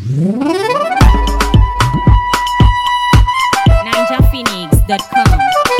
NinjaPhoenix.com.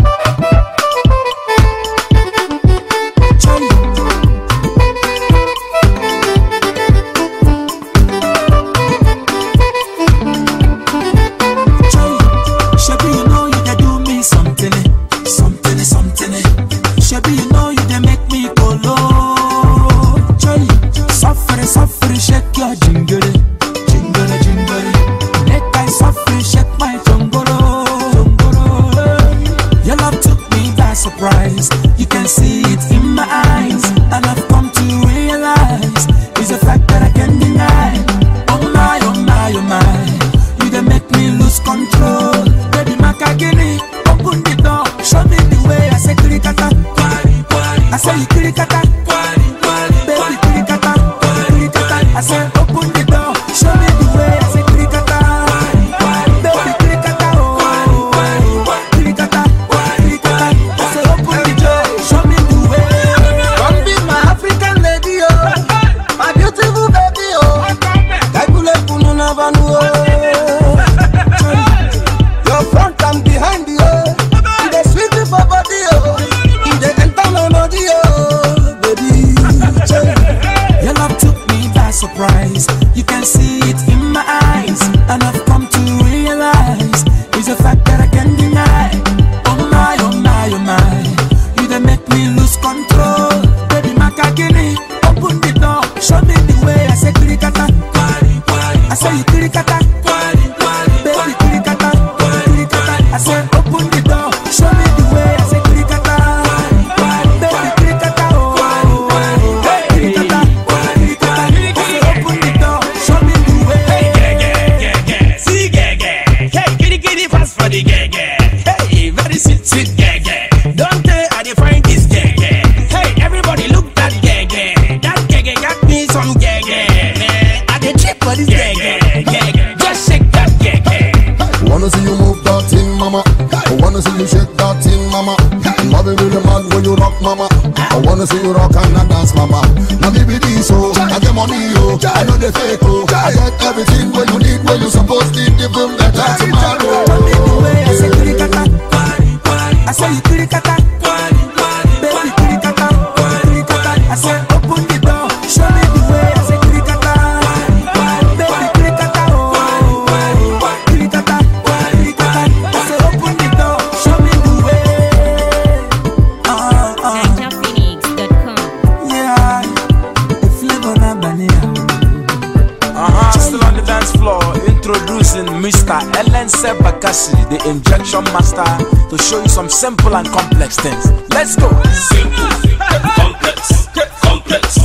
You can see it in my eyes, and I've come to realize it's a fact that I can't deny. Oh my, oh my, oh my, you done make me lose control. Baby Makagini, open the door, show me the way. I say kirikata, I say you kirikata, baby kirikata, kirikata. I say open the door, show me the way. I say kirikata, baby kirikata, oh kirikata, kirikata. I say open the door. Your front and behind you, you dey sweet me for body, you dey enter my body, baby. Your love took me by surprise. You can see it in my eyes, and I've come to realize it's a fact that I can't deny. Oh my, oh my, oh my, you done make me lose control. Baby Makagini, open the door, show me the way. I say kirikata, I say you kirikata. I said open the door, show me the way. I said kirikata, baby kirikata, oh kirikata, kirikata. I said open the door, show me the way. Hey, see hey, kitty fast for the hey, very sweet don't tell I define this hey, everybody look that that got me some I get cheap for this just shake that Wanna see you move that thing, mama. I wanna see you shake that thing, mama. Love it really mad when you rock, mama. I wanna see you rock and not dance, mama. Now me be this, oh, I get money, oh, I know they fake, oh. I get everything when you need, when you supposed to give them that time tomorrow. Show me the way. I say kirikata, I say you kirikata, baby kirikata, kirikata. I say open the door, show me the way. I say kirikata, baby kirikata, oh kirikata, kirikata. I say open the door, show me the way. NinjaPhoenix.com. Yeah, the flavor na banana. Still on the dance floor, introducing Mr. Ellen Sebakasi, the injection master, to show you some simple and complex things. Let's go. Simple, complex,